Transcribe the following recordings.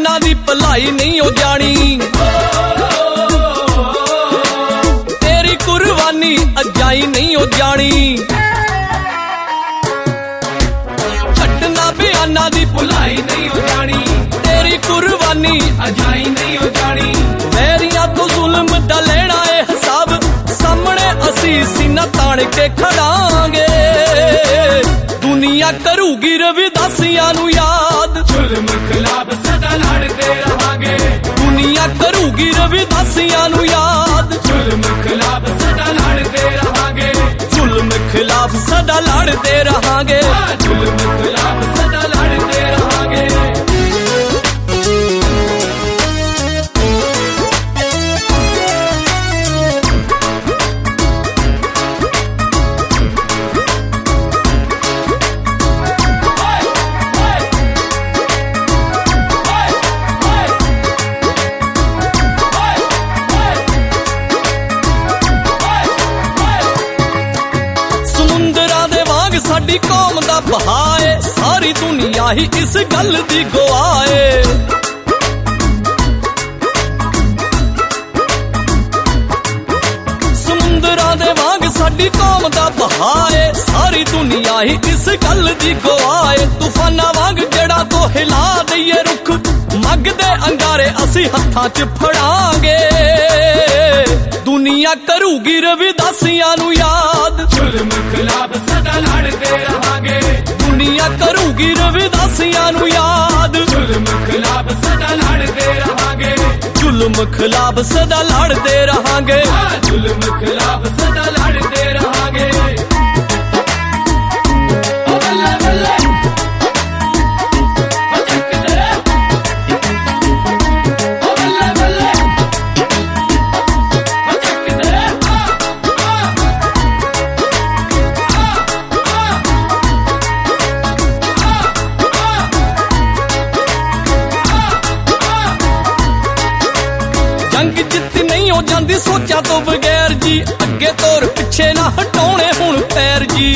बेअन्ना दी भलाई नहीं हो जानी, तेरी कुर्बानी अजाई नहीं हो जानी। छड्डना बेअन्ना दी भलाई नहीं हो जानी, तेरी कुर्बानी अजाई नहीं हो जानी। वैरियां तो जुल्म दा लेना है हिसाब, सामने असी सीना ताण के खड़ांगे। दुनिया करूगी रविदासियां नू याद, जुल्म खिलाफ सदा लड़ते रहांगे। दुनिया करूगी रविदासियां नू याद, जुल्म खिलाफ सदा लड़ते रहांगे। जुल्म खिलाफ सदा लड़ते रहांगे, जुल्म खिलाफ सदा लड़ते रहांगे। साडी कौम दा बहाए, सारी दुनिया ही इस गल दी गवाए। समुंदरां दे वांग साडी कौम दा बहाए, सारी दुनिया ही इस गल दी गवाए। तूफाना वांग जड़ा तो हिला दईए रुख, मगदे अंगारे असी हत्थां च फड़ांगे। दुनिया करूगी रविदासियां नू याद, जुल्म खिलाफ सदा लड़ते रहांगे। दुनिया करूगी रविदासियां नू याद, जुल्म खिलाफ सदा लड़ते रहांगे। जुल्म खिलाफ सदा लड़ते रहांगे, जुल्म खिलाफ सदा लड़ते रहांगे। जंग जित नहीं हो जाती सोचा तो बगैर जी, अगे तोर पिछे ना हटाने हुण पैर जी।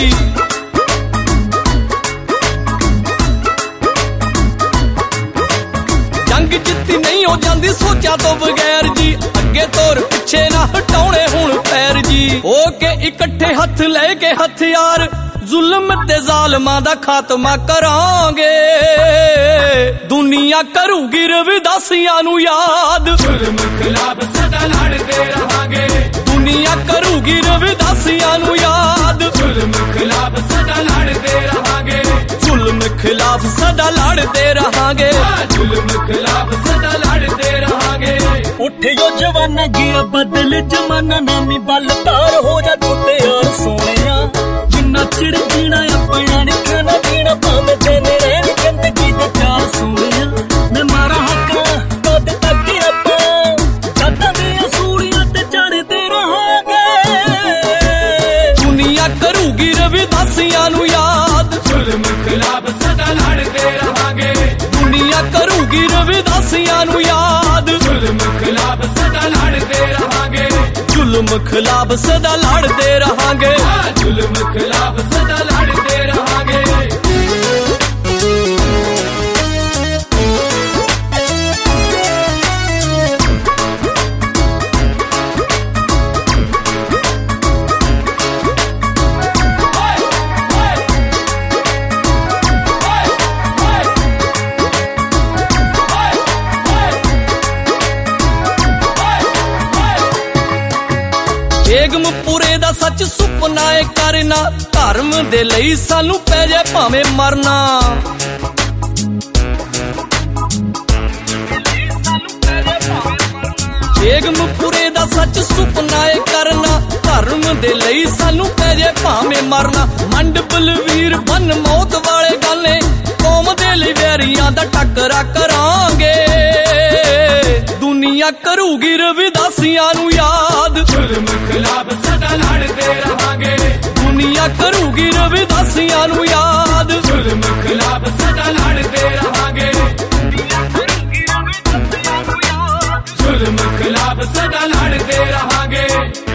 जंग जित नहीं हो जाती सोचा तो बगैर जी, अगे तोर पिछे ना हटाने हुण पैर जी। होके इकट्ठे हथ लेके हथियार, जुल्म ते जालमां दा खात्मा करांगे। दुनिया करूगी रविदासियां नू याद, जुल्म खिलाफ सदा लड़ते रहांगे। दुनिया करूगी रविदासियां नू याद, जुल्म खिलाफ सदा लड़ते रहांगे। जुल्म खिलाफ सदा लड़ते रहांगे, जुल्म खिलाफ सदा लड़ते रहांगे। उठियो जवाना गिया बदल जमाना, नामी बल तार हो जा तू यार सोनिया। जिन्ना चिड़ जीना अपना नहीं खाना पीना, भावें देने रहनी जिंदगी दे चार सोनिया। मैं मारा हक्का कद तक आपां, जातां दियां सूलियां ते चढ़दे रहांगे। दुनिया करूगी रविदासियां नू याद, जुल्म खिलाफ सदा लड़ते रहांगे। दुनिया करूगी रविदासियां नू याद, जुल्म खिलाफ सदा लड़ते रहांगे। जुल्म खिलाफ सदा लड़ते रहांगे, जुल्म खिलाफ सदा लड़ते रहांगे। बेगमपुरे दा सच सुपना है करना, धर्म दे लई सानू पै जाए भावें मरना। बेगमपुरे दा सच सुपना है करना, धर्म दे लई सानू पै जाए भावें मरना। मंड बलवीर बन मौत वाले गाले, कौम दे लई वैरियां दा टकरा करांगे। दुनिया करूगी रविदासियां नू याद, जुल्म खिलाफ सदा लड़ते रहांगे। दुनिया करूगी रविदासियां नू याद, जुल्म खिलाफ सदा लड़ते रहांगे। जुल्म खिलाफ सदा लड़ते रहांगे।